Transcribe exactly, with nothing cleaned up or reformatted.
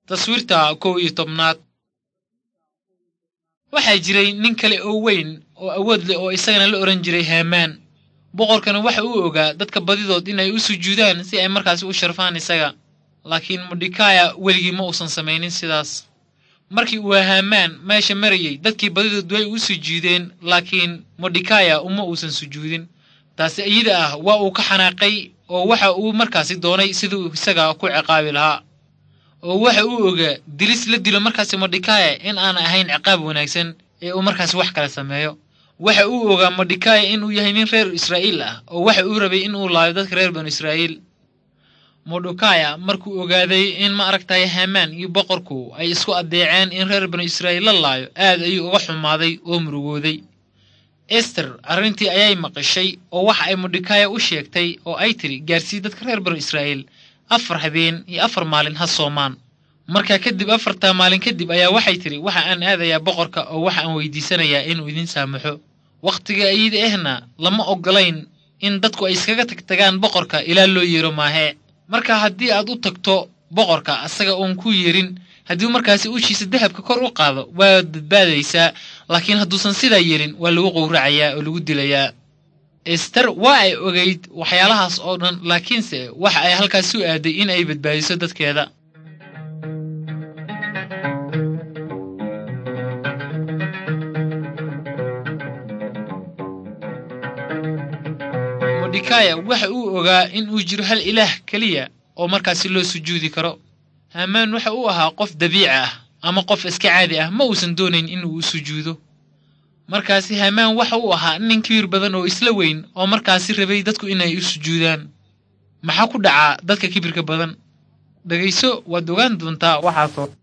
Taswiirta kow iyo tobnaad. Waxaa jiray nin kale oo weyn oo awood leh oo isagana la oran jiray Haamaan. Boqorkana waxa uu ogaa dadka badidood inay u sujuudaan si ay markaas u sharfaan isaga. Laakiin Mordecai weligii ma uusan samaynin sidaas. Markii uu Haamaan meesha marayay, dadkii badidood way u sujuudeen, laakiin Mordecai uma uusan sujuudin. Taasi iyada ah waa uu ka xanaaqay oo waxa uu markaas doonay siduu isaga ku ciqaabi lahaa. oo waxa uu ogaa dilis la dilo markaas Mordecai in aan ahayn ciqaab wanaagsan ee uu markaas wax kala sameeyo. waxa uu ogaa Mordecai in uu yahay nin reer Israa'iil ah oo waxa uu rabay in uu laayo dadka reer Banu Israa'iil. Mordecai markuu ogaaday in ma aragtay Haamaan iyo boqorku ay isku adeeceen in reer Banu Israa'iil la laayo, aad ayuu uga xumaaday oo murugooday. Esther arrintii ayay maqashay oo waxa ay Mordecai u sheegtay oo ay tiri gaarsii dadka reer Banu Israa'iil afar habeen iyo afar maalin ha soomaan. markaa kadib afarta maalin kadib ayaa waxay tiri waxa aan aadayaa boqorka oo waxa aan weydiisanayaa inuu idin saamaxo. waqtiga ayida ehna lama ogolayn in dadku ay iskaga tagtagaan boqorka ilaa loo yeero maahe. marka haddii aad u tagto boqorka asaga oon ku yeerin, haddii markaasi ushiisa dahabka kor u qaado waad badbaadaysaa, laakiin hadduusan sidaa yeelin waa lagu qowracayaa oo lagu dilayaa. Esther waa ay ogayd waxyaalahaas oo dhan, laakiinse waxa ay halkaas u aaday in ay badbaadiso dadkeeda. Mordecai waxa uu ogaa in uu jiro hal ilaah kaliya oo markaas loo sujuudi karo. Haamaan waxa uu ahaa qof dabiici ah ama qof iska caadi ah, ma uusan doonayn in uu sujuudo. markaasi Haamaan waxa uu ahaa nin kibir badan oo isla weyn oo markaasi rabay dadku inay u sujuudaan. maxaa ku dhaca dadka kibirka badan? dhageyso waad ogaan doontaa waxaas oo